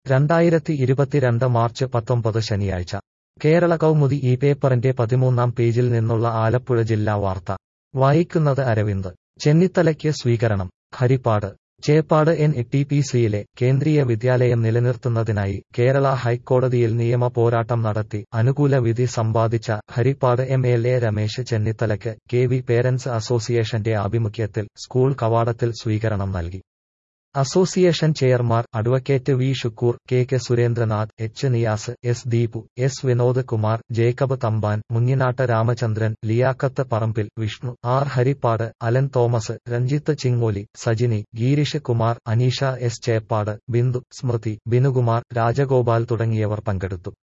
2022 March 19 ശനിയാഴ്ച കേരള കൗമുദി ഈ പേപ്പറിന്റെ 13-ാം പേജിൽ നിന്നുള്ള ആലപ്പുഴ ജില്ലാ വാർത്ത വായിക്കുന്നത് അരവിന്ദ്. ചെന്നിത്തലയ്ക്ക് സ്വീകരണം. ഹരിപ്പാട്. ചേപ്പാട് NTPCയിലെ കേന്ദ്രീയ വിദ്യാലയം നിലനിർത്തുന്നതിനായി കേരള ഹൈക്കോടതിയിൽ നിയമ പോരാട്ടം നടത്തി അനുകൂല വിധി സമ്പാദിച്ച ഹരിപ്പാട് MLA രമേശ് ചെന്നിത്തലയ്ക്ക് KV പേരന്റ്സ് അസോസിയേഷന്റെ ആഭിമുഖ്യത്തിൽ സ്കൂൾ കവാടത്തിൽ സ്വീകരണം നൽകി. Association chairman advocate V Shukkoor, KK Surendranath, H Niyas, S Deepu, S Vinod Kumar, Jacob Thampan, Munginattu Ramachandran, Liyakath Parambil, Vishnu, R Haripad, Alan Thomas, Ranjith Chingoli, Sajini, Gireesh Kumar, Aneesha S Cheppad, Bindu, Smrithi, Binukumar, Rajagopal തുടങ്ങിയവർ പങ്കെടുത്തു.